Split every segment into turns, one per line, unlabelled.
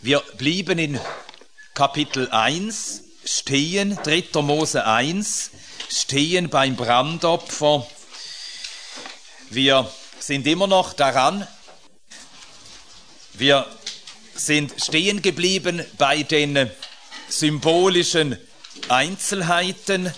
Wir blieben in Kapitel 1 stehen, 3. Mose 1, stehen beim Brandopfer. Wir sind immer noch daran. Wir sind stehen geblieben bei den symbolischen Einzelheiten.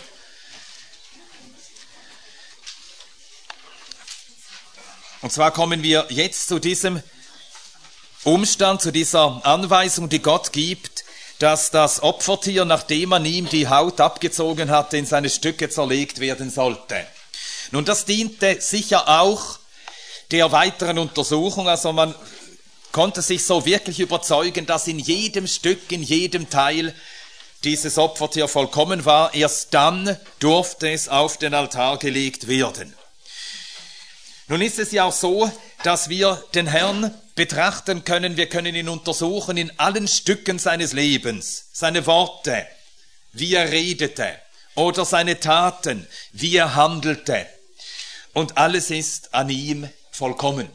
Und zwar kommen wir jetzt zu diesem Umstand, zu dieser Anweisung, die Gott gibt, dass das Opfertier, nachdem man ihm die Haut abgezogen hatte, in seine Stücke zerlegt werden sollte. Nun, das diente sicher auch der weiteren Untersuchung, also man konnte sich so wirklich überzeugen, dass in jedem Stück, in jedem Teil dieses Opfertier vollkommen war. Erst dann durfte es auf den Altar gelegt werden. Nun ist es ja auch so, dass wir den Herrn betrachten können, wir können ihn untersuchen in allen Stücken seines Lebens, seine Worte, wie er redete oder seine Taten, wie er handelte. Und alles ist an ihm vollkommen.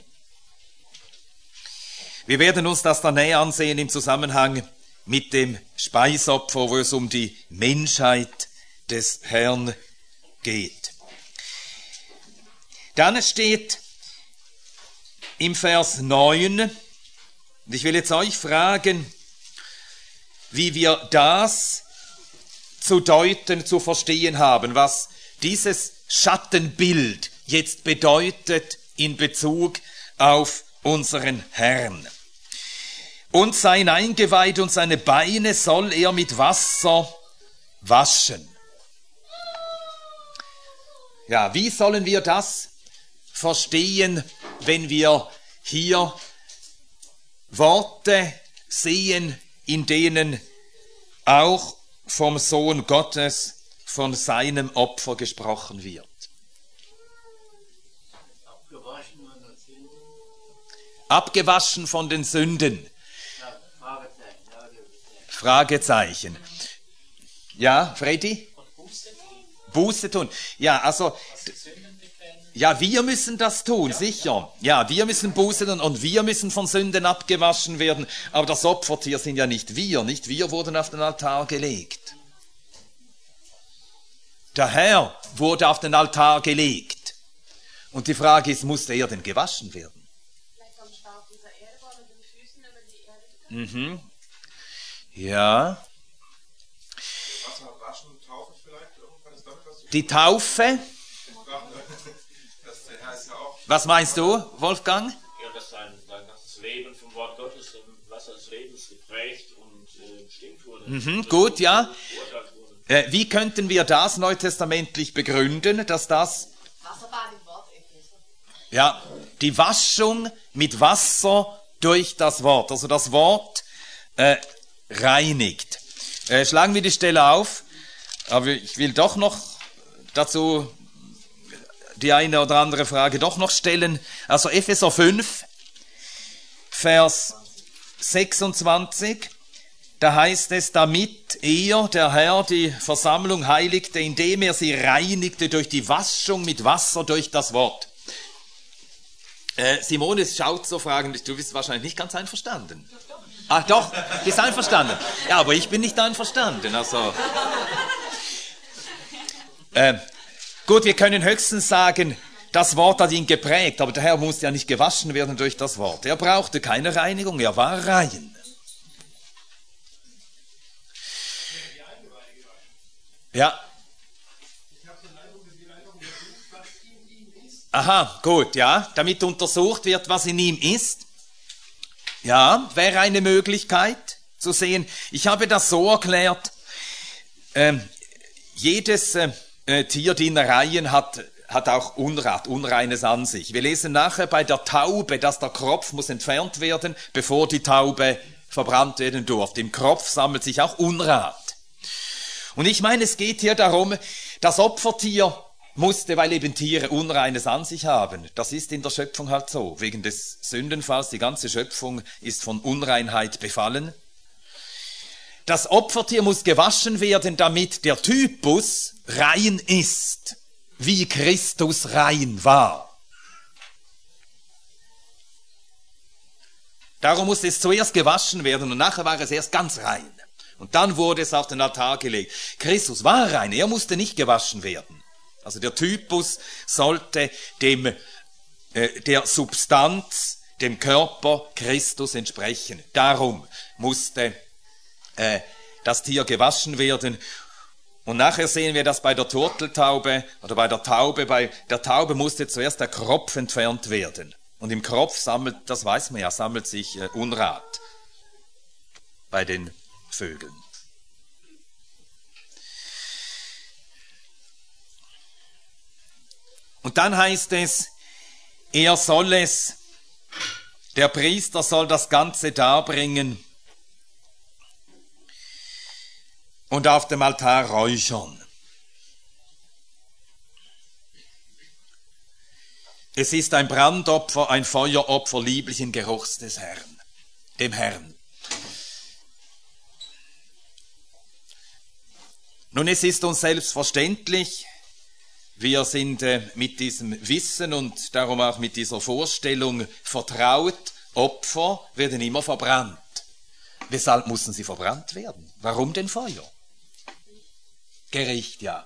Wir werden uns das dann näher ansehen im Zusammenhang mit dem Speisopfer, wo es um die Menschheit des Herrn geht. Dann steht im Vers 9, und ich will jetzt euch fragen, wie wir das zu deuten, zu verstehen haben, was dieses Schattenbild jetzt bedeutet in Bezug auf unseren Herrn. Und sein Eingeweid und seine Beine soll er mit Wasser waschen. Ja, wie sollen wir das verstehen, wenn wir hier Worte sehen, in denen auch vom Sohn Gottes, von seinem Opfer gesprochen wird? Abgewaschen von den Sünden. Fragezeichen. Ja, Freddy? Buße tun. Ja, also, ja, wir müssen das tun, sicher. Ja, wir müssen Buße tun und wir müssen von Sünden abgewaschen werden. Aber das Opfertier sind ja nicht wir. Nicht wir wurden auf den Altar gelegt. Der Herr wurde auf den Altar gelegt. Und die Frage ist, musste er denn gewaschen werden? Mhm. Ja. Die Taufe? Was meinst du, Wolfgang?
Ja, dass sein ganzes Leben vom Wort Gottes im Wasser des Lebens geprägt und bestimmt wurde.
Gut, ja. Wie könnten wir das neutestamentlich begründen, dass das...
Wasserbad im Wort.
Ja, die Waschung mit Wasser durch das Wort. Also das Wort reinigt. Schlagen wir die Stelle auf, aber ich will doch noch dazu die eine oder andere Frage doch noch stellen. Also Epheser 5, Vers 26, da heißt es, damit er, der Herr, die Versammlung heiligte, indem er sie reinigte durch die Waschung mit Wasser durch das Wort. Simone schaut so fragend, du bist wahrscheinlich nicht ganz einverstanden. Ach doch, bist einverstanden. Ja, aber ich bin nicht einverstanden. Also, gut, wir können höchstens sagen, das Wort hat ihn geprägt, aber der Herr musste ja nicht gewaschen werden durch das Wort. Er brauchte keine Reinigung, er war rein. Ja. Aha, gut, ja, damit untersucht wird, was in ihm ist. Ja, wäre eine Möglichkeit zu sehen. Ich habe das so erklärt, jedes Tier, die Innereien hat auch Unrat, Unreines an sich. Wir lesen nachher bei der Taube, dass der Kropf muss entfernt werden, bevor die Taube verbrannt werden durfte. Im Kropf sammelt sich auch Unrat. Und ich meine, es geht hier darum, das Opfertier musste, weil eben Tiere Unreines an sich haben. Das ist in der Schöpfung halt so. Wegen des Sündenfalls, die ganze Schöpfung ist von Unreinheit befallen. Das Opfertier muss gewaschen werden, damit der Typus rein ist, wie Christus rein war. Darum musste es zuerst gewaschen werden und nachher war es erst ganz rein. Und dann wurde es auf den Altar gelegt. Christus war rein, er musste nicht gewaschen werden. Also der Typus sollte der Substanz, dem Körper Christus entsprechen. Darum musste das Tier gewaschen werden. Und nachher sehen wir das bei der Turteltaube oder bei der Taube. Bei der Taube musste zuerst der Kropf entfernt werden. Und im Kropf das weiß man ja, sammelt sich Unrat bei den Vögeln. Und dann heißt es, der Priester soll das Ganze darbringen und auf dem Altar räuchern. Es ist ein Brandopfer, ein Feueropfer lieblichen Geruchs des Herrn, dem Herrn. Nun, es ist uns selbstverständlich, wir sind mit diesem Wissen und darum auch mit dieser Vorstellung vertraut, Opfer werden immer verbrannt. Weshalb mussten sie verbrannt werden? Warum denn Feuer? Gericht, ja.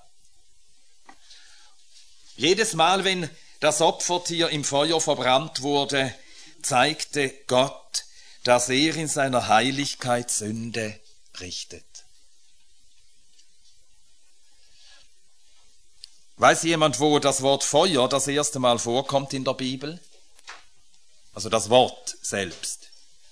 Jedes Mal, wenn das Opfertier im Feuer verbrannt wurde, zeigte Gott, dass er in seiner Heiligkeit Sünde richtet. Weiß jemand, wo das Wort Feuer das erste Mal vorkommt in der Bibel? Also das Wort selbst.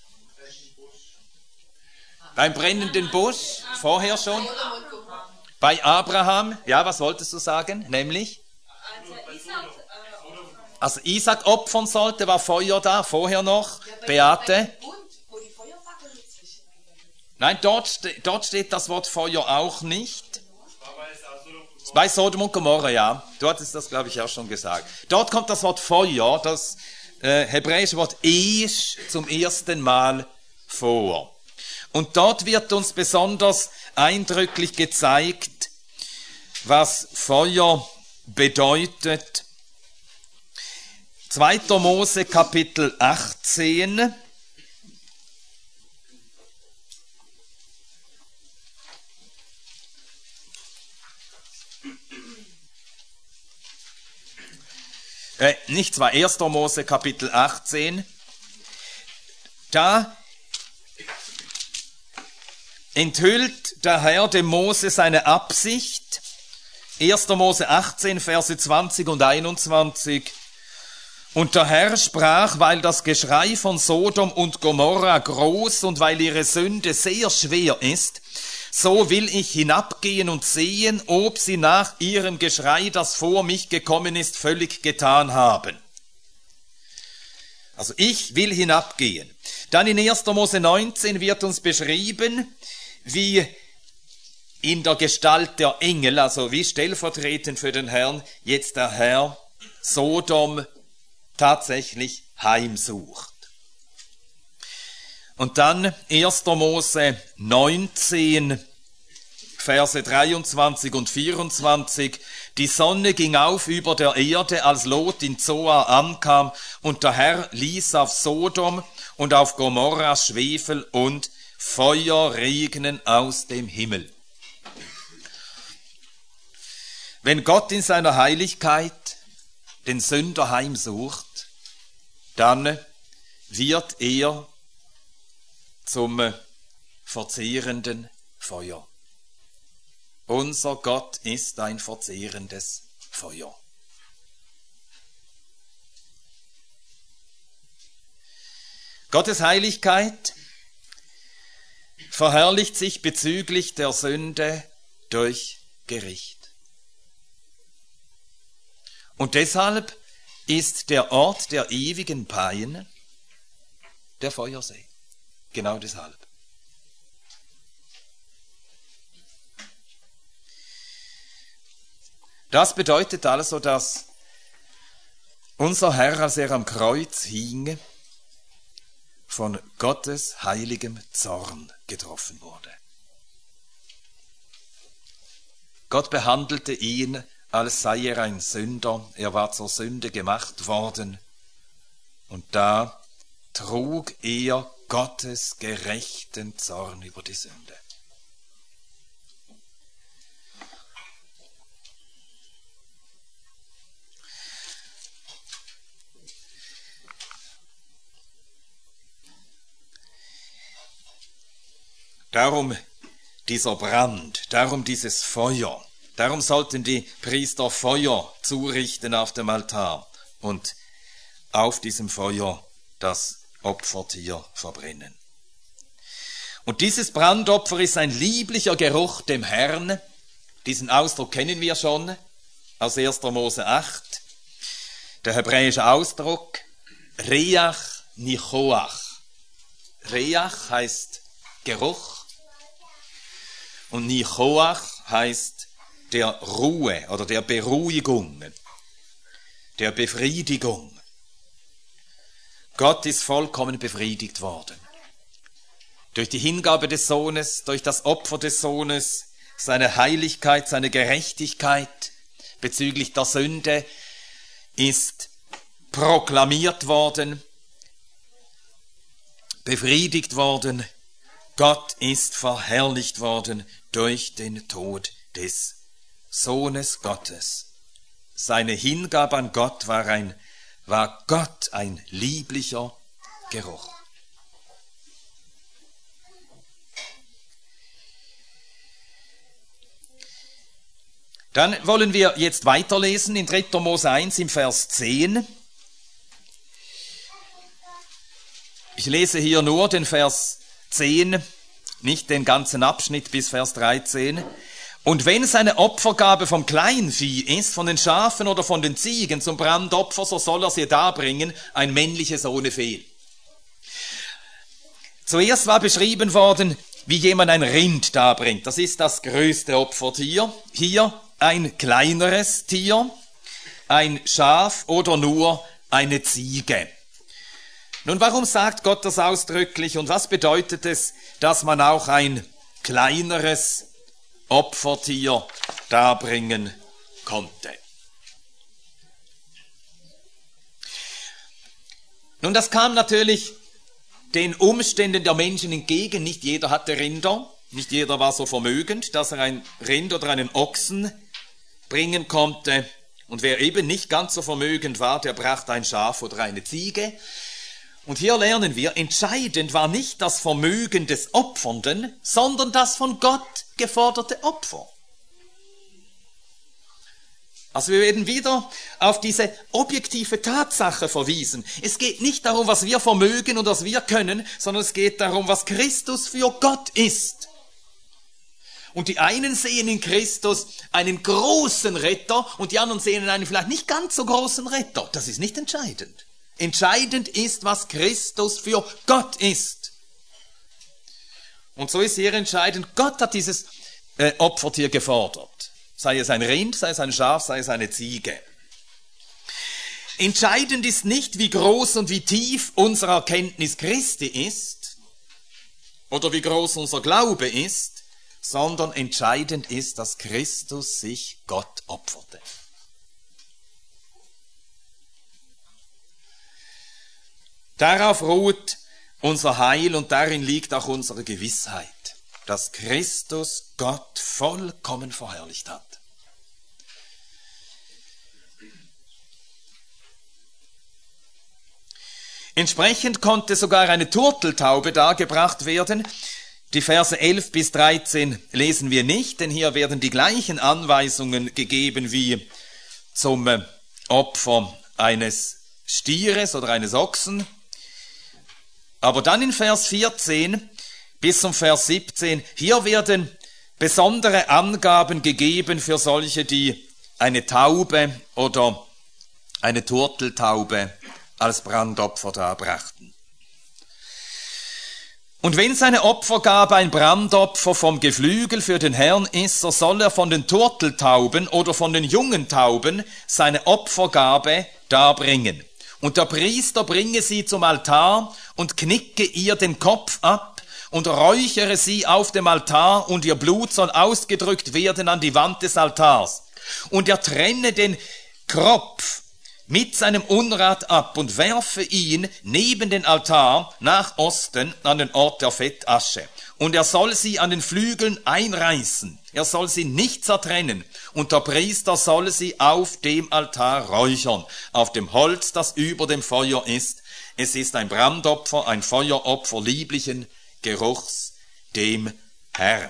Beim brennenden Busch, vorher schon. Bei Abraham, ja, was wolltest du sagen? Nämlich? Als Isaac opfern sollte, war Feuer da, vorher noch. Beate? Nein, dort steht das Wort Feuer auch nicht. Bei Sodom und Gomorra, ja. Dort ist das, glaube ich, auch schon gesagt. Dort kommt das Wort Feuer, das hebräische Wort Esh, zum ersten Mal vor. Und dort wird uns besonders eindrücklich gezeigt, was Feuer bedeutet. 2. Mose Kapitel 18. Nicht 1. Mose Kapitel 18. Da enthüllt der Herr dem Mose seine Absicht. 1. Mose 18, Verse 20 und 21. Und der Herr sprach, weil das Geschrei von Sodom und Gomorra groß und weil ihre Sünde sehr schwer ist, so will ich hinabgehen und sehen, ob sie nach ihrem Geschrei, das vor mich gekommen ist, völlig getan haben. Also ich will hinabgehen. Dann in 1. Mose 19 wird uns beschrieben, wie in der Gestalt der Engel, also wie stellvertretend für den Herrn, jetzt der Herr Sodom tatsächlich heimsucht. Und dann 1. Mose 19, Verse 23 und 24. Die Sonne ging auf über der Erde, als Lot in Zoar ankam, und der Herr ließ auf Sodom und auf Gomorra Schwefel und Feuer regnen aus dem Himmel. Wenn Gott in seiner Heiligkeit den Sünder heimsucht, dann wird er zum verzehrenden Feuer. Unser Gott ist ein verzehrendes Feuer. Gottes Heiligkeit verherrlicht sich bezüglich der Sünde durch Gericht. Und deshalb ist der Ort der ewigen Pein der Feuersee. Genau deshalb. Das bedeutet also, dass unser Herr, als er am Kreuz hing, von Gottes heiligem Zorn getroffen wurde. Gott behandelte ihn, als sei er ein Sünder. Er war zur Sünde gemacht worden. Und da trug er Gottes gerechten Zorn über die Sünde. Darum dieser Brand, darum dieses Feuer, darum sollten die Priester Feuer zurichten auf dem Altar und auf diesem Feuer das Opfertier verbrennen. Und dieses Brandopfer ist ein lieblicher Geruch dem Herrn. Diesen Ausdruck kennen wir schon aus 1. Mose 8. Der hebräische Ausdruck Reach Nichoach. Reach heißt Geruch und Nichoach heißt der Ruhe oder der Beruhigung, der Befriedigung. Gott ist vollkommen befriedigt worden. Durch die Hingabe des Sohnes, durch das Opfer des Sohnes, seine Heiligkeit, seine Gerechtigkeit bezüglich der Sünde ist proklamiert worden, befriedigt worden. Gott ist verherrlicht worden durch den Tod des Sohnes Gottes. Seine Hingabe an Gott war Gott ein lieblicher Geruch. Dann wollen wir jetzt weiterlesen in 3. Mose 1 im Vers 10. Ich lese hier nur den Vers 10, nicht den ganzen Abschnitt bis Vers 13. Und wenn seine Opfergabe vom Kleinvieh ist, von den Schafen oder von den Ziegen zum Brandopfer, so soll er sie darbringen, ein männliches ohne Fehl. Zuerst war beschrieben worden, wie jemand ein Rind darbringt. Das ist das größte Opfertier. Hier ein kleineres Tier, ein Schaf oder nur eine Ziege. Nun, warum sagt Gott das ausdrücklich und was bedeutet es, dass man auch ein kleineres Opfertier darbringen konnte? Nun, das kam natürlich den Umständen der Menschen entgegen. Nicht jeder hatte Rinder, nicht jeder war so vermögend, dass er ein Rind oder einen Ochsen bringen konnte. Und wer eben nicht ganz so vermögend war, der brachte ein Schaf oder eine Ziege. Und hier lernen wir, entscheidend war nicht das Vermögen des Opfernden, sondern das von Gott geforderte Opfer. Also wir werden wieder auf diese objektive Tatsache verwiesen. Es geht nicht darum, was wir vermögen und was wir können, sondern es geht darum, was Christus für Gott ist. Und die einen sehen in Christus einen großen Retter und die anderen sehen in einen vielleicht nicht ganz so großen Retter. Das ist nicht entscheidend. Entscheidend ist, was Christus für Gott ist. Und so ist hier entscheidend, Gott hat dieses Opfertier gefordert. Sei es ein Rind, sei es ein Schaf, sei es eine Ziege. Entscheidend ist nicht, wie groß und wie tief unsere Erkenntnis Christi ist oder wie groß unser Glaube ist, sondern entscheidend ist, dass Christus sich Gott opferte. Darauf ruht unser Heil und darin liegt auch unsere Gewissheit, dass Christus Gott vollkommen verherrlicht hat. Entsprechend konnte sogar eine Turteltaube dargebracht werden. Die Verse 11 bis 13 lesen wir nicht, denn hier werden die gleichen Anweisungen gegeben wie zum Opfer eines Stieres oder eines Ochsen. Aber dann in Vers 14 bis zum Vers 17, hier werden besondere Angaben gegeben für solche, die eine Taube oder eine Turteltaube als Brandopfer darbrachten. Und wenn seine Opfergabe ein Brandopfer vom Geflügel für den Herrn ist, so soll er von den Turteltauben oder von den jungen Tauben seine Opfergabe darbringen. Und der Priester bringe sie zum Altar und knicke ihr den Kopf ab und räuchere sie auf dem Altar und ihr Blut soll ausgedrückt werden an die Wand des Altars. Und er trenne den Kropf mit seinem Unrat ab und werfe ihn neben den Altar nach Osten an den Ort der Fettasche. Und er soll sie an den Flügeln einreißen. Er soll sie nicht zertrennen. Und der Priester soll sie auf dem Altar räuchern, auf dem Holz, das über dem Feuer ist. Es ist ein Brandopfer, ein Feueropfer lieblichen Geruchs dem Herrn.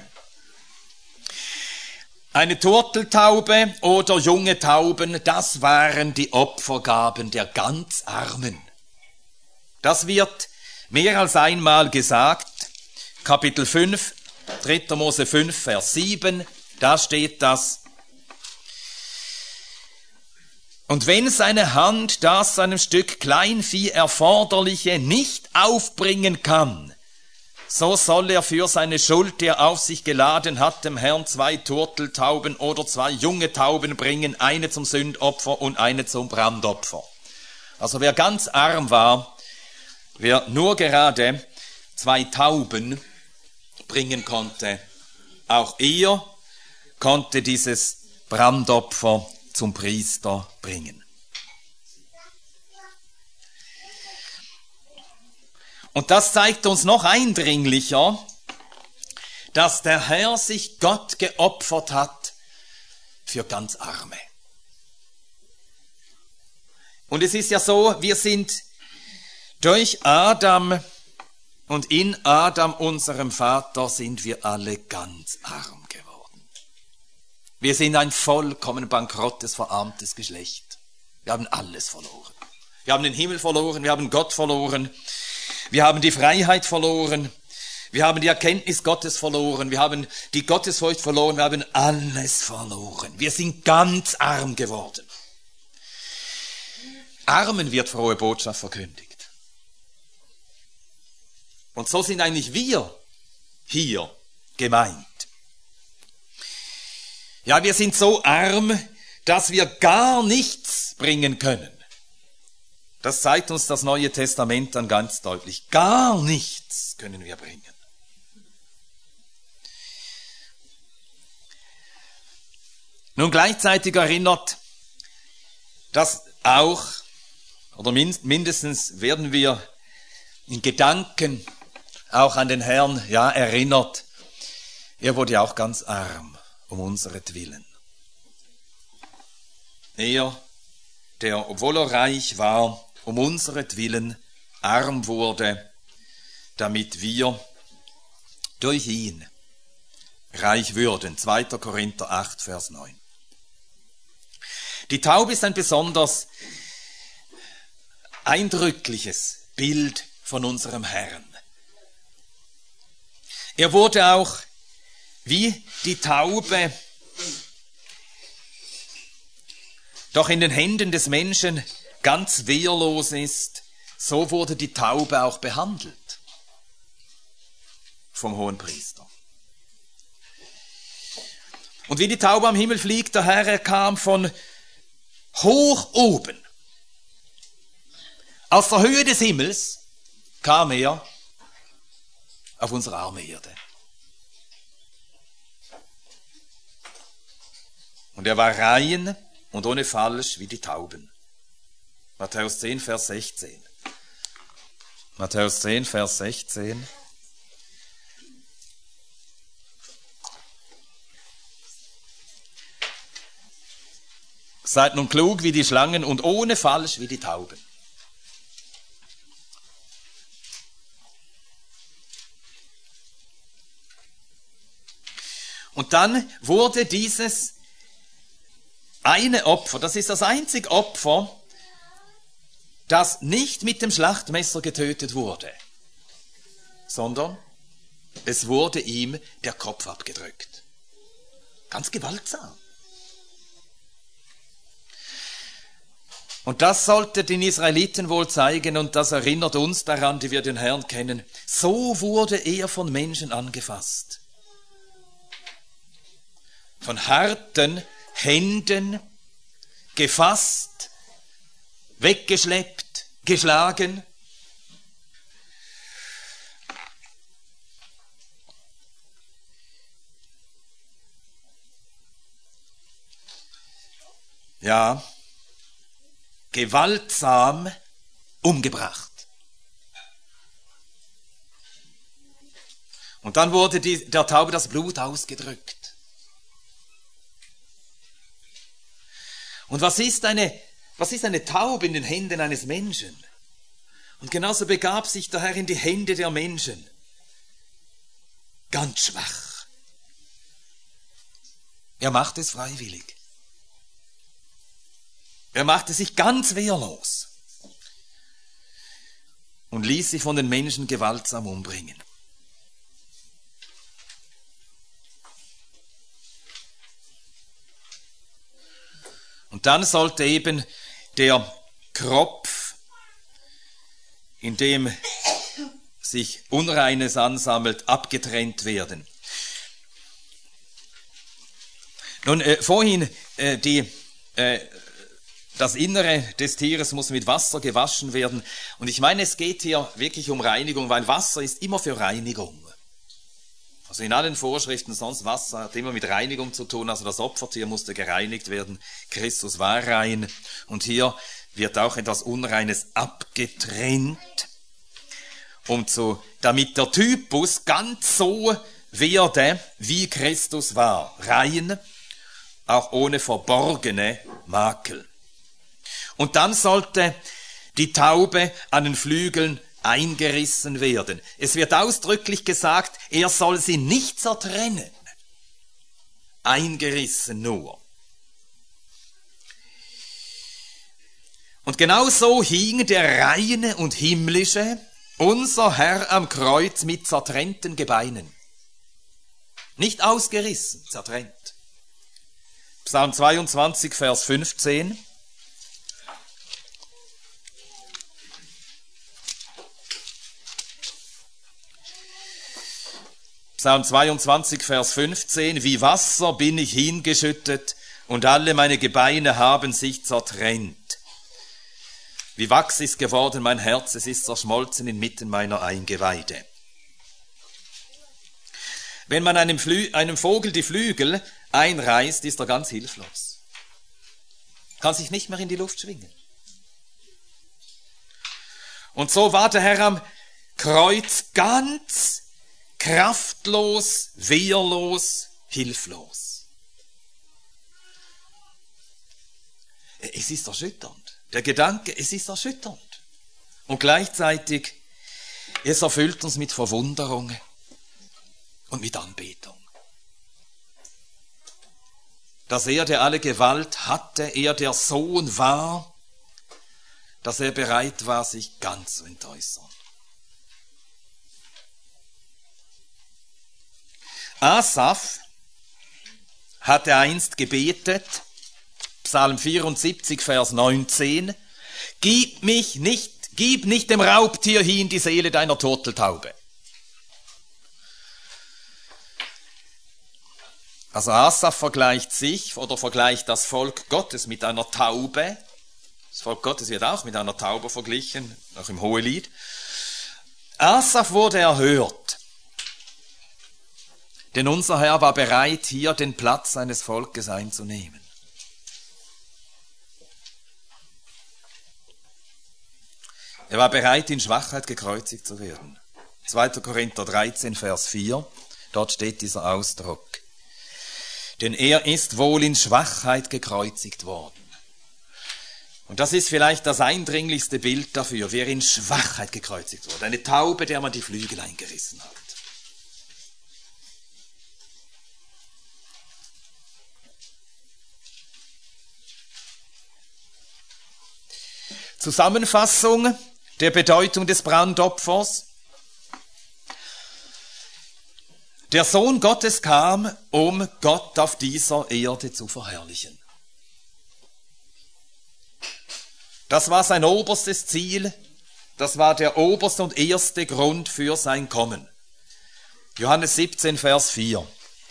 Eine Turteltaube oder junge Tauben, das waren die Opfergaben der ganz Armen. Das wird mehr als einmal gesagt. Kapitel 5, 3. Mose 5, Vers 7, da steht das. Und wenn seine Hand das einem Stück Kleinvieh Erforderliche nicht aufbringen kann, so soll er für seine Schuld, die er auf sich geladen hat, dem Herrn 2 Turteltauben oder 2 junge Tauben bringen, eine zum Sündopfer und eine zum Brandopfer. Also wer ganz arm war, wer nur gerade 2 Tauben bringen konnte, auch er konnte dieses Brandopfer zum Priester bringen. Und das zeigt uns noch eindringlicher, dass der Herr sich Gott geopfert hat für ganz Arme. Und es ist ja so, wir sind durch Adam und in Adam, unserem Vater, sind wir alle ganz arm geworden. Wir sind ein vollkommen bankrottes, verarmtes Geschlecht. Wir haben alles verloren. Wir haben den Himmel verloren, wir haben Gott verloren. Wir haben die Freiheit verloren, wir haben die Erkenntnis Gottes verloren, wir haben die Gottesfurcht verloren, wir haben alles verloren. Wir sind ganz arm geworden. Armen wird frohe Botschaft verkündigt. Und so sind eigentlich wir hier gemeint. Ja, wir sind so arm, dass wir gar nichts bringen können. Das zeigt uns das Neue Testament dann ganz deutlich. Gar nichts können wir bringen. Nun gleichzeitig erinnert das auch, oder mindestens werden wir in Gedanken auch an den Herrn, ja, erinnert. Er wurde auch ganz arm um unseretwillen. Er, der, obwohl er reich war, um unseretwillen arm wurde, damit wir durch ihn reich würden. 2. Korinther 8, Vers 9. Die Taube ist ein besonders eindrückliches Bild von unserem Herrn. Er wurde auch wie die Taube doch in den Händen des Menschen ganz wehrlos ist, so wurde die Taube auch behandelt vom Hohenpriester. Und wie die Taube am Himmel fliegt, der Herr, er kam von hoch oben. Aus der Höhe des Himmels kam er auf unsere arme Erde. Und er war rein und ohne Falsch wie die Tauben. Matthäus 10, Vers 16. Matthäus 10, Vers 16. Seid nun klug wie die Schlangen und ohne Falsch wie die Tauben. Und dann wurde dieses eine Opfer, das ist das einzige Opfer, das nicht mit dem Schlachtmesser getötet wurde, sondern es wurde ihm der Kopf abgedrückt. Ganz gewaltsam. Und das sollte den Israeliten wohl zeigen, und das erinnert uns daran, die wir den Herrn kennen. So wurde er von Menschen angefasst. Von harten Händen gefasst, weggeschleppt, geschlagen. Ja, gewaltsam umgebracht. Und dann wurde der Taube das Blut ausgedrückt. Und was ist eine Taube in den Händen eines Menschen? Und genauso begab sich der Herr in die Hände der Menschen. Ganz schwach. Er machte es freiwillig. Er machte sich ganz wehrlos und ließ sich von den Menschen gewaltsam umbringen. Und dann sollte eben der Kropf, in dem sich Unreines ansammelt, abgetrennt werden. Nun, vorhin das Innere des Tieres muss mit Wasser gewaschen werden. Und ich meine, es geht hier wirklich um Reinigung, weil Wasser ist immer für Reinigung. Also in allen Vorschriften sonst, Wasser hat immer mit Reinigung zu tun. Also das Opfertier musste gereinigt werden. Christus war rein. Und hier wird auch etwas Unreines abgetrennt, damit der Typus ganz so werde, wie Christus war. Rein, auch ohne verborgene Makel. Und dann sollte die Taube an den Flügeln eingerissen werden. Es wird ausdrücklich gesagt, er soll sie nicht zertrennen. Eingerissen nur. Und genau so hing der reine und himmlische, unser Herr am Kreuz mit zertrennten Gebeinen. Nicht ausgerissen, zertrennt. Psalm 22, Vers 15. Psalm 22, Vers 15. Wie Wasser bin ich hingeschüttet und alle meine Gebeine haben sich zertrennt. Wie Wachs ist geworden mein Herz, es ist zerschmolzen inmitten meiner Eingeweide. Wenn man einem Vogel die Flügel einreißt, ist er ganz hilflos. Kann sich nicht mehr in die Luft schwingen. Und so war der Herr am Kreuz ganz kraftlos, wehrlos, hilflos. Es ist erschütternd. Der Gedanke, es ist erschütternd. Und gleichzeitig, es erfüllt uns mit Verwunderung und mit Anbetung. Dass er, der alle Gewalt hatte, er der Sohn war, dass er bereit war, sich ganz zu entäußern. Asaf hatte einst gebetet, Psalm 74, Vers 19, Gib nicht dem Raubtier hin die Seele deiner Turteltaube. Also Asaf vergleicht sich oder vergleicht das Volk Gottes mit einer Taube. Das Volk Gottes wird auch mit einer Taube verglichen, auch im Hohelied. Asaf wurde erhört. Denn unser Herr war bereit, hier den Platz seines Volkes einzunehmen. Er war bereit, in Schwachheit gekreuzigt zu werden. 2. Korinther 13, Vers 4, dort steht dieser Ausdruck. Denn er ist wohl in Schwachheit gekreuzigt worden. Und das ist vielleicht das eindringlichste Bild dafür, wer in Schwachheit gekreuzigt wurde. Eine Taube, der man die Flügel eingerissen hat. Zusammenfassung der Bedeutung des Brandopfers. Der Sohn Gottes kam, um Gott auf dieser Erde zu verherrlichen. Das war sein oberstes Ziel, das war der oberste und erste Grund für sein Kommen. Johannes 17, Vers 4.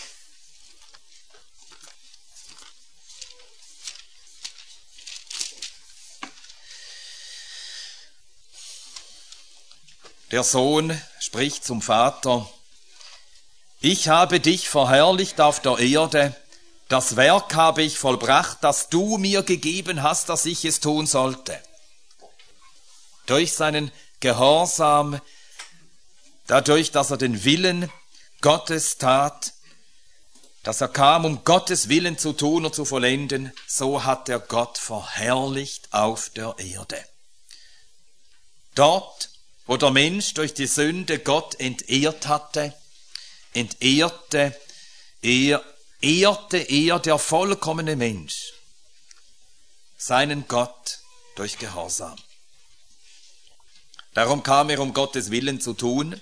Der Sohn spricht zum Vater, ich habe dich verherrlicht auf der Erde, das Werk habe ich vollbracht, das du mir gegeben hast, dass ich es tun sollte. Durch seinen Gehorsam, dadurch, dass er den Willen Gottes tat, dass er kam, um Gottes Willen zu tun und zu vollenden, so hat er Gott verherrlicht auf der Erde. Dort, wo der Mensch durch die Sünde Gott entehrt hatte, ehrte er, der vollkommene Mensch, seinen Gott durch Gehorsam. Darum kam er, um Gottes Willen zu tun.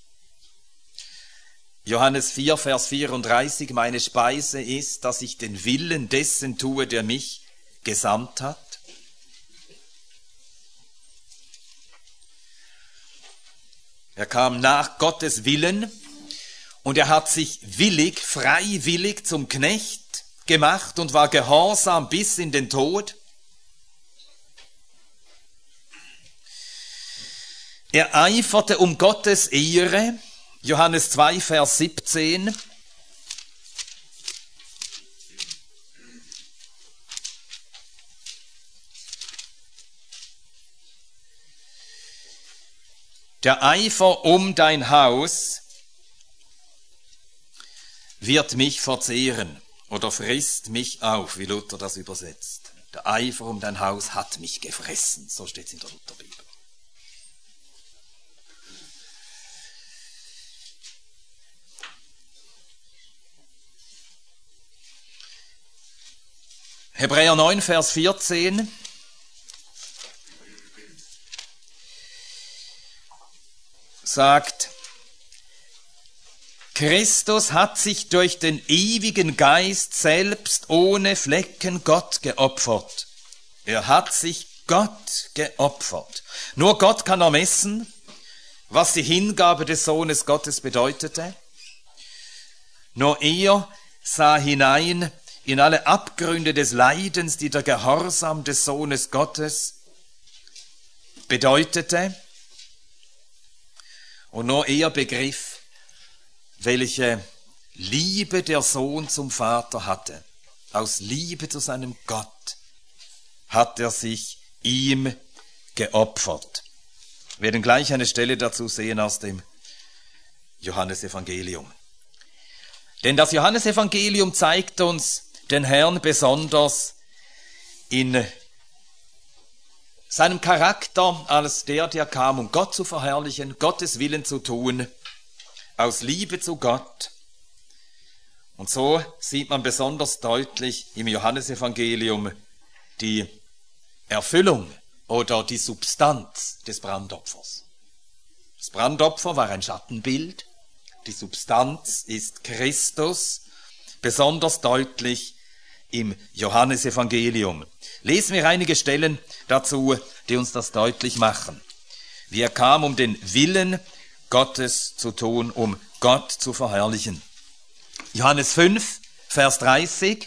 Johannes 4, Vers 34, meine Speise ist, dass ich den Willen dessen tue, der mich gesandt hat. Er kam nach Gottes Willen und er hat sich freiwillig zum Knecht gemacht und war gehorsam bis in den Tod. Er eiferte um Gottes Ehre, Johannes 2, Vers 17. Der Eifer um dein Haus wird mich verzehren oder frisst mich auf, wie Luther das übersetzt. Der Eifer um dein Haus hat mich gefressen, so steht es in der Lutherbibel. Hebräer 9, Vers 14. Sagt, Christus hat sich durch den ewigen Geist selbst ohne Flecken Gott geopfert. Er hat sich Gott geopfert. Nur Gott kann ermessen, was die Hingabe des Sohnes Gottes bedeutete. Nur er sah hinein in alle Abgründe des Leidens, die der Gehorsam des Sohnes Gottes bedeutete. Und nur er begriff, welche Liebe der Sohn zum Vater hatte. Aus Liebe zu seinem Gott hat er sich ihm geopfert. Wir werden gleich eine Stelle dazu sehen aus dem Johannesevangelium. Denn das Johannesevangelium zeigt uns den Herrn besonders in seinem Charakter als der kam, um Gott zu verherrlichen, Gottes Willen zu tun, aus Liebe zu Gott. Und so sieht man besonders deutlich im Johannesevangelium die Erfüllung oder die Substanz des Brandopfers. Das Brandopfer war ein Schattenbild, die Substanz ist Christus, besonders deutlich im Johannesevangelium. Lesen wir einige Stellen dazu, die uns das deutlich machen. Wie er kam, um den Willen Gottes zu tun, um Gott zu verherrlichen. Johannes 5, Vers 30.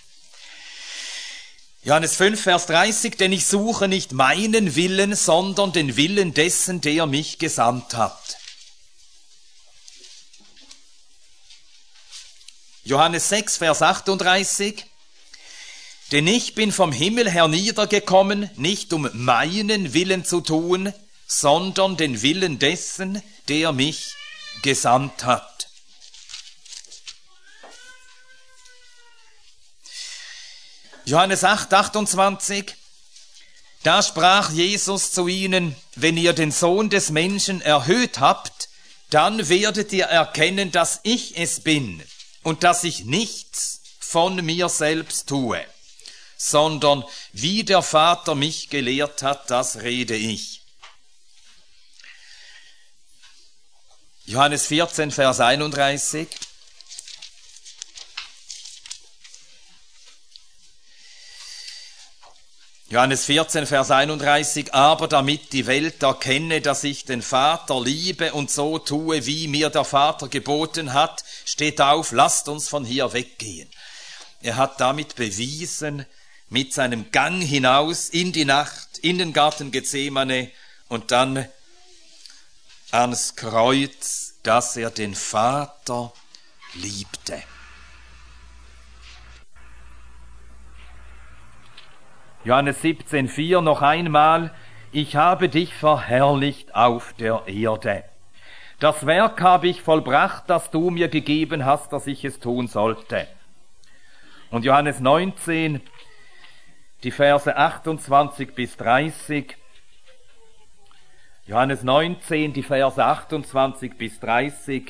Johannes 5, Vers 30, denn ich suche nicht meinen Willen, sondern den Willen dessen, der mich gesandt hat. Johannes 6, Vers 38. Denn ich bin vom Himmel herniedergekommen, nicht um meinen Willen zu tun, sondern den Willen dessen, der mich gesandt hat. Johannes 8, 28. Da sprach Jesus zu ihnen, wenn ihr den Sohn des Menschen erhöht habt, dann werdet ihr erkennen, dass ich es bin und dass ich nichts von mir selbst tue, sondern wie der Vater mich gelehrt hat, das rede ich. Johannes 14, Vers 31. Johannes 14, Vers 31. Aber damit die Welt erkenne, dass ich den Vater liebe und so tue, wie mir der Vater geboten hat, steht auf, lasst uns von hier weggehen. Er hat damit bewiesen, mit seinem Gang hinaus in die Nacht, in den Garten Gethsemane und dann ans Kreuz, dass er den Vater liebte. Johannes 17,4 noch einmal: Ich habe dich verherrlicht auf der Erde. Das Werk habe ich vollbracht, das du mir gegeben hast, dass ich es tun sollte. Und Johannes 19, die Verse 28 bis 30. Johannes 19, die Verse 28 bis 30.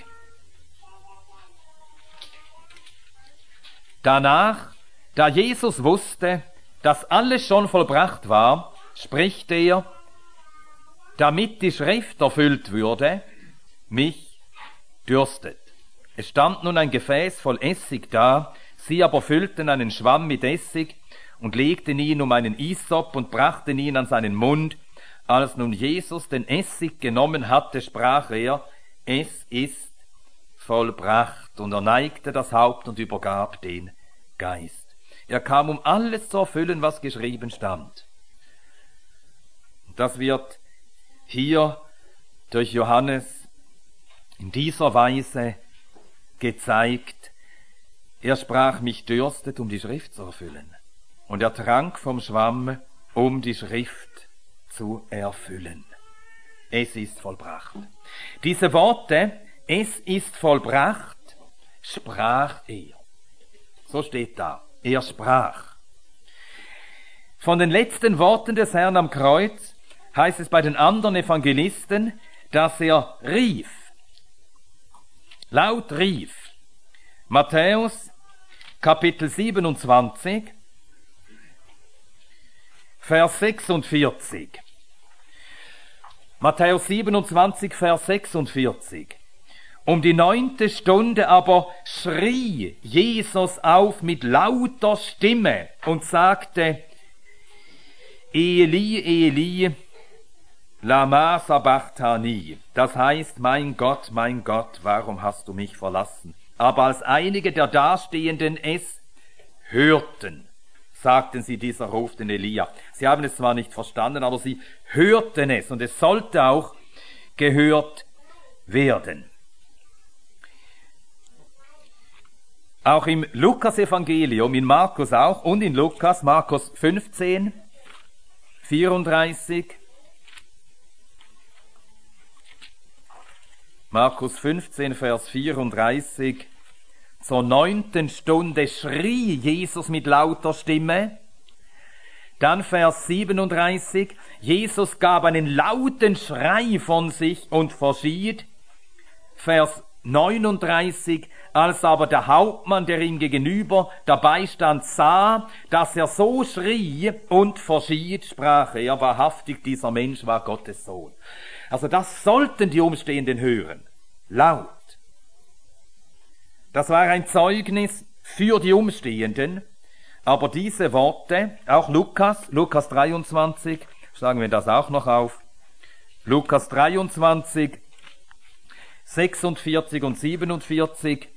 Danach, da Jesus wusste, dass alles schon vollbracht war, spricht er, damit die Schrift erfüllt würde: Mich dürstet. Es stand nun ein Gefäß voll Essig da, sie aber füllten einen Schwamm mit Essig und legten ihn um einen Isop und brachten ihn an seinen Mund. Als nun Jesus den Essig genommen hatte, sprach er: Es ist vollbracht. Und er neigte das Haupt und übergab den Geist. Er kam, um alles zu erfüllen, was geschrieben stand. Das wird hier durch Johannes in dieser Weise gezeigt. Er sprach: Mich dürstet, um die Schrift zu erfüllen. Und er trank vom Schwamm, um die Schrift zu erfüllen. Es ist vollbracht. Diese Worte, es ist vollbracht, sprach er. So steht da. Er sprach. Von den letzten Worten des Herrn am Kreuz heißt es bei den anderen Evangelisten, dass er rief. Laut rief. Matthäus, Kapitel 27, Vers 46. Matthäus 27, Vers 46. Um die 9. Stunde aber schrie Jesus auf mit lauter Stimme und sagte: Eli, Eli, lama sabachthani. Das heißt: Mein Gott, warum hast du mich verlassen? Aber als einige der Dastehenden es hörten, sagten sie: Dieser ruft den Elia. Sie haben es zwar nicht verstanden, aber sie hörten es, und es sollte auch gehört werden. Auch im Lukas-Evangelium, in Markus auch und in Lukas, Markus 15, 34, Markus 15, Vers 34, zur 9. Stunde schrie Jesus mit lauter Stimme. Dann Vers 37, Jesus gab einen lauten Schrei von sich und verschied. Vers 39, als aber der Hauptmann, der ihm gegenüber dabei stand, sah, dass er so schrie und verschied, sprach er: Wahrhaftig, dieser Mensch war Gottes Sohn. Also das sollten die Umstehenden hören. Laut. Das war ein Zeugnis für die Umstehenden. Aber diese Worte, auch Lukas 23, schlagen wir das auch noch auf. Lukas 23, 46 und 47.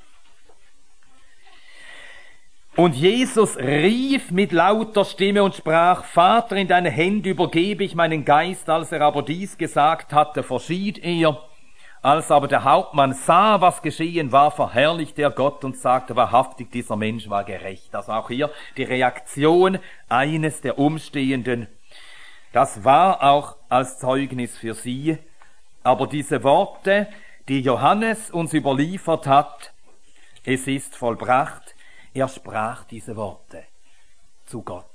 Und Jesus rief mit lauter Stimme und sprach: Vater, in deine Hände übergebe ich meinen Geist. Als er aber dies gesagt hatte, verschied er. Als aber der Hauptmann sah, was geschehen war, verherrlichte er Gott und sagte: Wahrhaftig, dieser Mensch war gerecht. Also auch hier die Reaktion eines der Umstehenden. Das war auch als Zeugnis für sie. Aber diese Worte, die Johannes uns überliefert hat, es ist vollbracht, er sprach diese Worte zu Gott.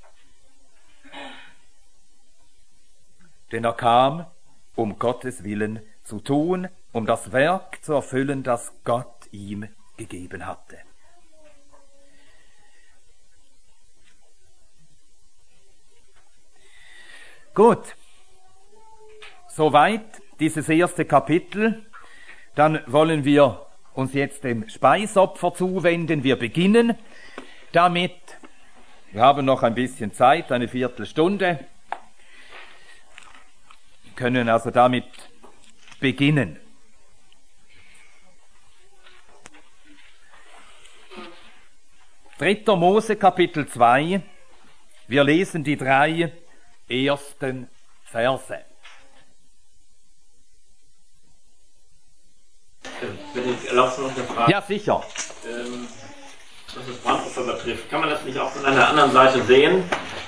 Denn er kam, um Gottes Willen zu tun, um das Werk zu erfüllen, das Gott ihm gegeben hatte. Gut, soweit dieses erste Kapitel. Dann wollen wir uns jetzt dem Speisopfer zuwenden. Wir beginnen damit. Wir haben noch ein bisschen Zeit, eine Viertelstunde. Wir können also damit beginnen. Dritter Mose, Kapitel 2. Wir lesen die 3 ersten Verse.
Wenn ich erlaubst noch eine Frage.
Ja, sicher.
Was das Brandopfer betrifft, kann man das nicht auch von einer anderen Seite sehen?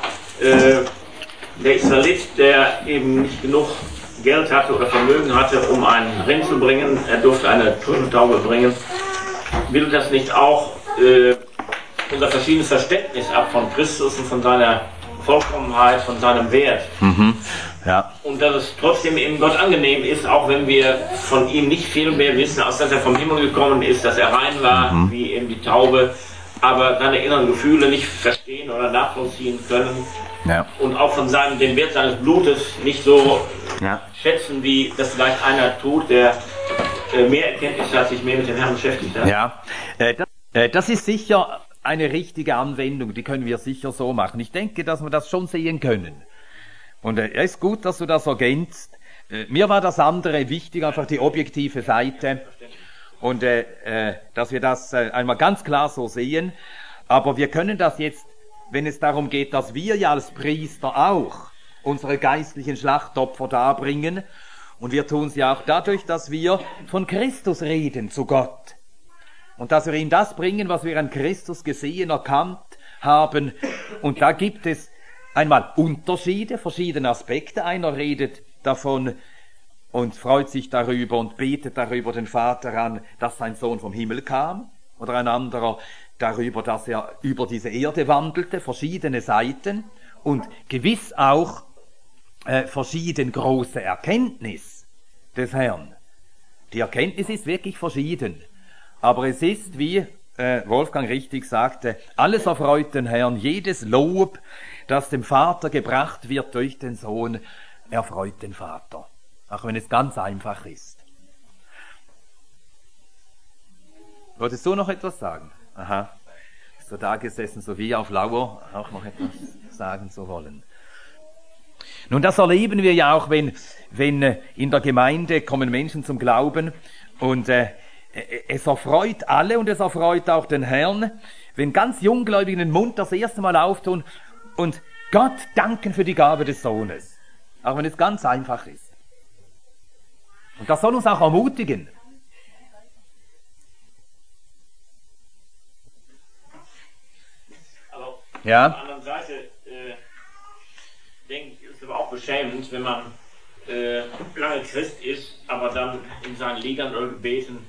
der Israelit, der eben nicht genug Geld hatte oder Vermögen hatte, um einen Rind zu bringen, er durfte eine Turteltaube bringen, bildet das nicht auch unser verschiedenes Verständnis ab von Christus und von seiner Vollkommenheit, von seinem Wert?
Ja.
Und dass es trotzdem eben Gott angenehm ist, auch wenn wir von ihm nicht viel mehr wissen, als dass er vom Himmel gekommen ist, dass er rein war, wie eben die Taube, aber seine inneren Gefühle nicht verstehen oder nachvollziehen können.
Ja.
Und auch von den Wert seines Blutes nicht so schätzen, wie das vielleicht einer tut, der mehr Erkenntnis hat, sich mehr mit dem Herrn beschäftigt hat.
Ja, das ist sicher eine richtige Anwendung, die können wir sicher so machen. Ich denke, dass wir das schon sehen können. Und es ist gut, dass du das ergänzt. Mir war das andere wichtig, einfach die objektive Seite. Und dass wir das einmal ganz klar so sehen. Aber wir können das jetzt, wenn es darum geht, dass wir ja als Priester auch unsere geistlichen Schlachtopfer darbringen. Und wir tun es ja auch dadurch, dass wir von Christus reden zu Gott. Und dass wir ihm das bringen, was wir an Christus gesehen, erkannt haben. Und da gibt es einmal Unterschiede, verschiedene Aspekte. Einer redet davon und freut sich darüber und betet darüber den Vater an, dass sein Sohn vom Himmel kam. Oder ein anderer darüber, dass er über diese Erde wandelte, verschiedene Seiten. Und gewiss auch verschieden große Erkenntnis des Herrn. Die Erkenntnis ist wirklich verschieden. Aber es ist, wie Wolfgang richtig sagte, alles erfreut den Herrn, jedes Lob, das dem Vater gebracht wird durch den Sohn, erfreut den Vater. Auch wenn es ganz einfach ist. Wolltest du noch etwas sagen? Aha. Bist du da gesessen, so wie auf Lauer, auch noch etwas sagen zu wollen? Nun, das erleben wir ja auch, wenn in der Gemeinde kommen Menschen zum Glauben und es erfreut alle und es erfreut auch den Herrn, wenn ganz Junggläubigen den Mund das erste Mal auftun und Gott danken für die Gabe des Sohnes. Auch wenn es ganz einfach ist. Und das soll uns auch ermutigen.
Aber auf
Ja.
der anderen Seite denke ich, ist es aber auch beschämend, wenn man lange Christ ist, aber dann in seinen Liedern oder Gebeten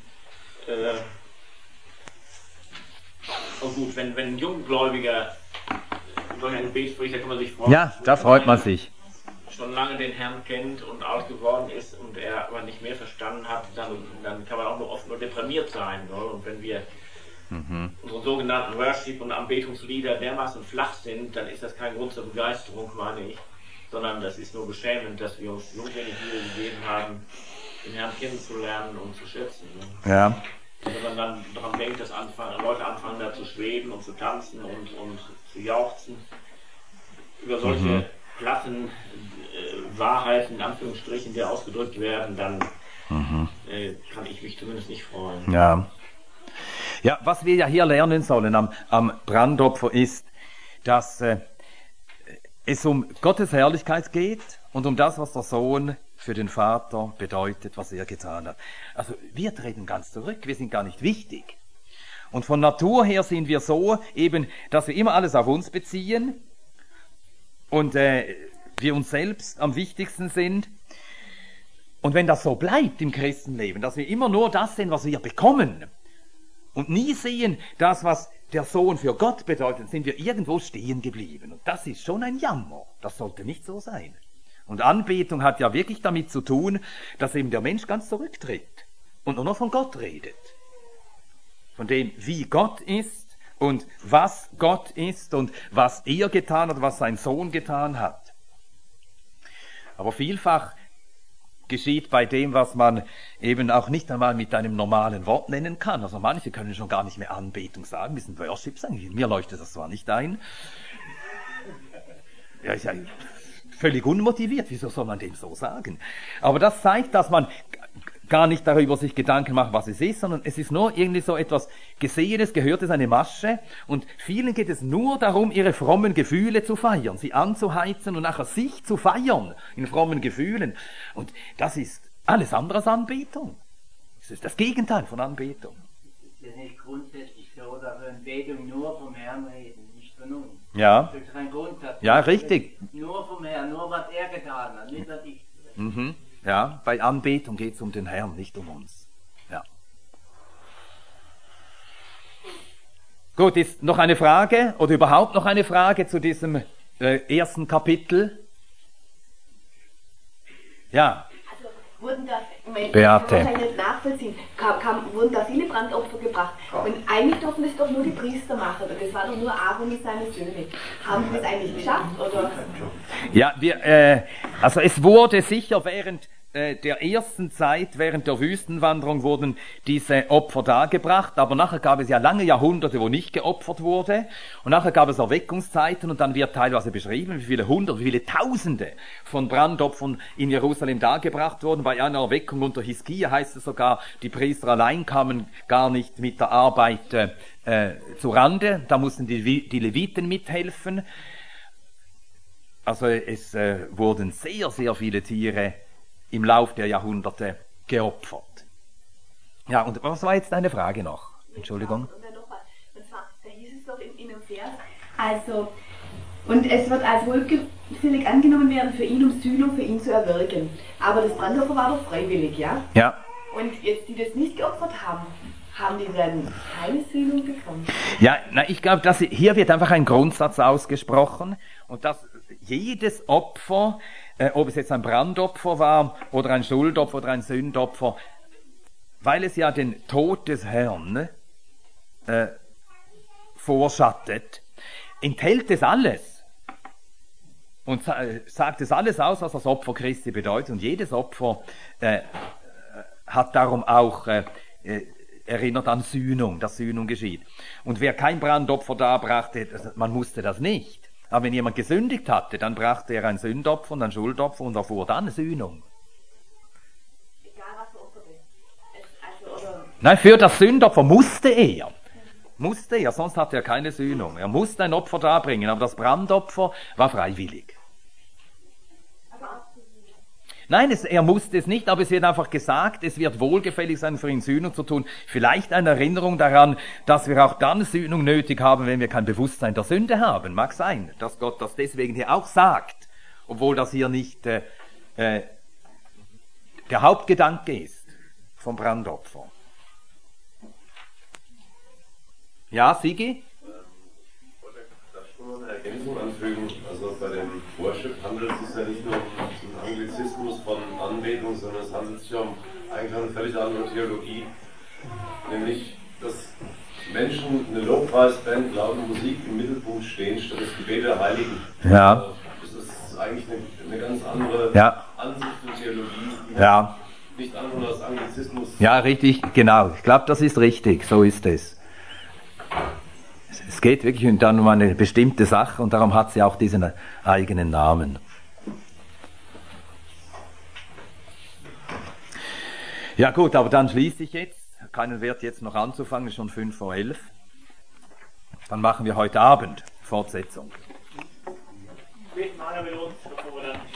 gut, wenn ein Junggläubiger durch ein Gebet spricht, da kann man sich freuen.
Ja, da freut man sich.
Schon lange den Herrn kennt und alt geworden ist und er aber nicht mehr verstanden hat, dann kann man auch oft nur deprimiert sein. Ne? Und wenn wir unsere sogenannten Worship- und Anbetungslieder dermaßen flach sind, dann ist das kein Grund zur Begeisterung, meine ich, sondern das ist nur beschämend, dass wir uns notwendig Mühe gegeben haben, den Herrn kennenzulernen und zu schätzen. Ne?
Ja.
Und wenn man dann daran denkt, dass Leute anfangen da zu schweben und zu tanzen und zu jauchzen über solche platten Wahrheiten, in Anführungsstrichen, die ausgedrückt werden, dann kann ich mich zumindest nicht freuen.
Ja. Ja, was wir ja hier lernen sollen am Brandopfer ist, dass es um Gottes Herrlichkeit geht und um das, was der Sohn für den Vater bedeutet, was er getan hat. Also wir treten ganz zurück, wir sind gar nicht wichtig. Und von Natur her sind wir so eben, dass wir immer alles auf uns beziehen und wir uns selbst am wichtigsten sind. Und wenn das so bleibt im Christenleben, dass wir immer nur das sehen, was wir bekommen und nie sehen das, was der Sohn für Gott bedeutet, sind wir irgendwo stehen geblieben. Und das ist schon ein Jammer. Das sollte nicht so sein. Und Anbetung hat ja wirklich damit zu tun, dass eben der Mensch ganz zurücktritt und nur noch von Gott redet. Von dem, wie Gott ist und was Gott ist und was er getan hat, was sein Sohn getan hat. Aber vielfach geschieht bei dem, was man eben auch nicht einmal mit einem normalen Wort nennen kann. Also manche können schon gar nicht mehr Anbetung sagen, müssen Worship sagen. Mir leuchtet das zwar nicht ein. Ja, ist ja völlig unmotiviert. Wieso soll man dem so sagen? Aber das zeigt, dass man gar nicht darüber sich Gedanken macht, was es ist, sondern es ist nur irgendwie so etwas Gesehenes, Gehörtes, eine Masche. Und vielen geht es nur darum, ihre frommen Gefühle zu feiern, sie anzuheizen und nachher sich zu feiern in frommen Gefühlen. Und das ist alles andere als Anbetung. Das ist das Gegenteil von Anbetung.
Ist ja nicht grundsätzlich so, dass wir Anbetung nur vom Herrn reden, nicht von uns.
Ja.
Das ist ein Grund, dass
Ja, richtig.
Nur vom Herrn, nur was er getan hat, nicht was ich.
Mhm. Ja, bei Anbetung geht es um den Herrn, nicht um uns. Ja. Gut, ist noch eine Frage oder überhaupt noch eine Frage zu diesem ersten Kapitel? Ja.
Also wurden da,
Beate.
kann wahrscheinlich nicht nachvollziehen, wurden da viele Brandopfer gebracht. Und eigentlich durften es doch nur die Priester machen, und das war doch nur Aaron und seine Söhne. Haben die das eigentlich geschafft, oder?
Ja, also es wurde sicher während der ersten Zeit, während der Wüstenwanderung, wurden diese Opfer dargebracht, aber nachher gab es ja lange Jahrhunderte, wo nicht geopfert wurde, und nachher gab es Erweckungszeiten, und dann wird teilweise beschrieben, wie viele Hunderte, wie viele Tausende von Brandopfern in Jerusalem dargebracht wurden. Bei einer Erweckung unter Hiskia heißt es sogar, die Priester allein kamen gar nicht mit der Arbeit zu Rande, da mussten die Leviten mithelfen. Also es wurden sehr, sehr viele Tiere im Lauf der Jahrhunderte geopfert. Ja, und was war jetzt deine Frage noch? Entschuldigung.
Und dann noch was. Und zwar, da hieß es doch in einem Vers, also, und es wird als wohlgefällig angenommen werden für ihn, um Sühnung für ihn zu erwirken. Aber das Brandopfer war doch freiwillig, ja?
Ja.
Und jetzt, die das nicht geopfert haben, haben die dann keine Sühnung bekommen?
Ja, na, ich glaube, hier wird einfach ein Grundsatz ausgesprochen, und dass jedes Opfer, ob es jetzt ein Brandopfer war oder ein Schuldopfer oder ein Sündopfer, weil es ja den Tod des Herrn vorschattet, enthält es alles und sagt es alles aus, was das Opfer Christi bedeutet. Und jedes Opfer hat darum auch erinnert an Sühnung, dass Sühnung geschieht. Und wer kein Brandopfer darbrachte, man musste das nicht. Aber wenn jemand gesündigt hatte, dann brachte er ein Sündopfer und ein Schuldopfer und erfuhr dann Sühnung.
Egal was für Opfer das ist. Also, oder
Nein, für das Sündopfer musste er, sonst hatte er keine Sühnung. Er musste ein Opfer darbringen, aber das Brandopfer war freiwillig. Nein, er musste es nicht, aber es wird einfach gesagt, es wird wohlgefällig sein, für ihn Sühnung zu tun. Vielleicht eine Erinnerung daran, dass wir auch dann Sühnung nötig haben, wenn wir kein Bewusstsein der Sünde haben. Mag sein, dass Gott das deswegen hier auch sagt, obwohl das hier nicht der Hauptgedanke ist vom Brandopfer. Ja, Sigi?
Darf ich noch eine Ergänzung anfügen? Also bei dem Worship handelt es sich ja nicht nur um einen Anglizismus von Anbetung, sondern es handelt sich eigentlich um eine völlig andere Theologie. Nämlich, dass Menschen, eine Lobpreisband, laute Musik im Mittelpunkt stehen, statt das Gebet der Heiligen.
Ja.
Also das ist eigentlich eine ganz andere Ansicht von Theologie, die nicht einfach nur als Anglizismus.
Ja, richtig, genau. Ich glaube, das ist richtig, so ist es. Es geht wirklich dann um eine bestimmte Sache, und darum hat sie auch diesen eigenen Namen. Ja gut, aber dann schließe ich jetzt. Keinen Wert jetzt noch anzufangen, ist schon 11:05. Dann machen wir heute Abend Fortsetzung.
Beten wir mit uns, bevor wir dann